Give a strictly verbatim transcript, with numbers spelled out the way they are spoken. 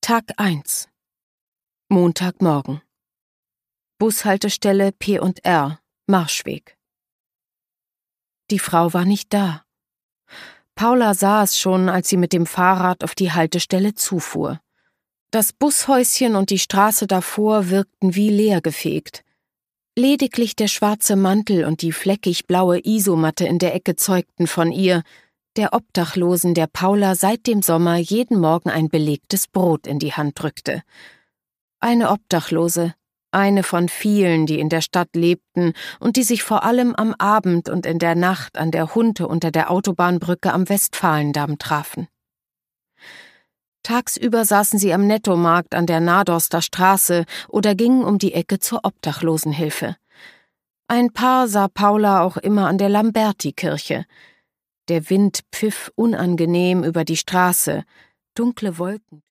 Tag eins. Montagmorgen. Bushaltestelle P und R, Marschweg. Die Frau war nicht da. Paula sah es schon, als sie mit dem Fahrrad auf die Haltestelle zufuhr. Das Bushäuschen und die Straße davor wirkten wie leergefegt. Lediglich der schwarze Mantel und die fleckig blaue Isomatte in der Ecke zeugten von ihr, der Obdachlosen, der Paula seit dem Sommer jeden Morgen ein belegtes Brot in die Hand drückte. Eine Obdachlose, eine von vielen, die in der Stadt lebten und die sich vor allem am Abend und in der Nacht an der Hunte unter der Autobahnbrücke am Westfalendamm trafen. Tagsüber saßen sie am Nettomarkt an der Nadorster Straße oder gingen um die Ecke zur Obdachlosenhilfe. Ein Paar sah Paula auch immer an der Lamberti-Kirche. Der Wind pfiff unangenehm über die Straße, dunkle Wolken